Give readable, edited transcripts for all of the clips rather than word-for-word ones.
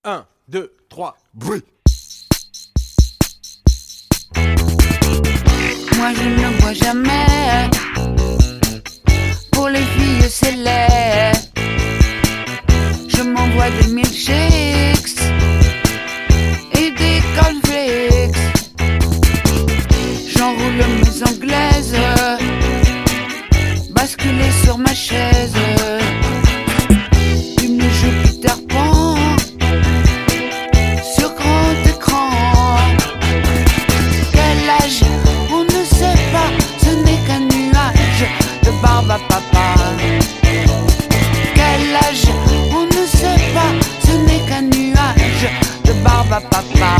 1, 2, 3, bruit. Moi je ne bois jamais. Pour les filles c'est laid. Je m'envoie des milkshakes et des cornflakes. J'enroule mes anglaises, basculer sur ma chaise. Une joue Peter Pan sur grand écran. Quel âge? On ne sait pas, ce n'est qu'un nuage de barbe à papa. Quel âge? On ne sait pas, ce n'est qu'un nuage de barbe à papa.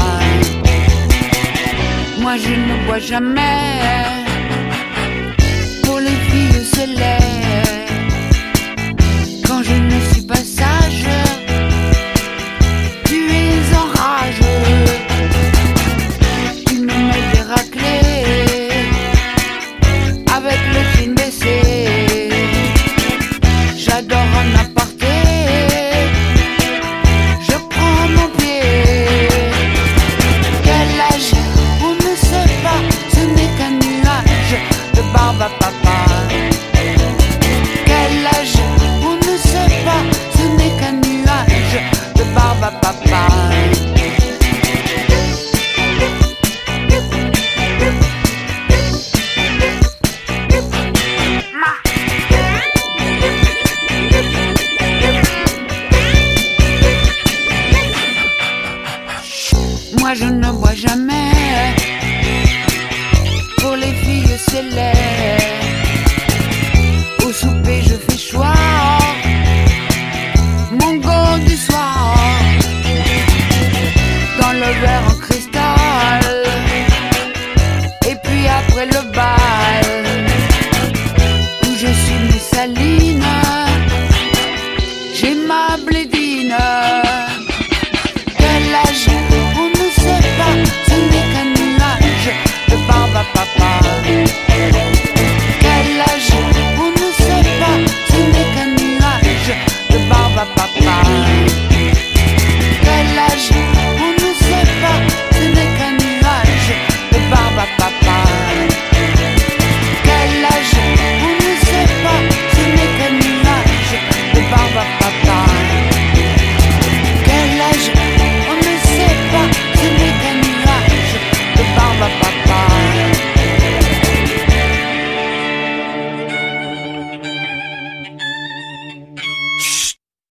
Moi je ne bois jamais. Pour les filles c'est laid. Quand je ne suis pas sage, tu es en rage. Tu me mets des raclés avec le jean baissé. J'adore un aparté. Je prends mon pied. Quel âge? On ne sait pas, ce n'est qu'un nuage de barbe à papa. Quel âge? On ne sait pas, ce n'est qu'un nuage de barbe à papa. Moi je ne bois jamais.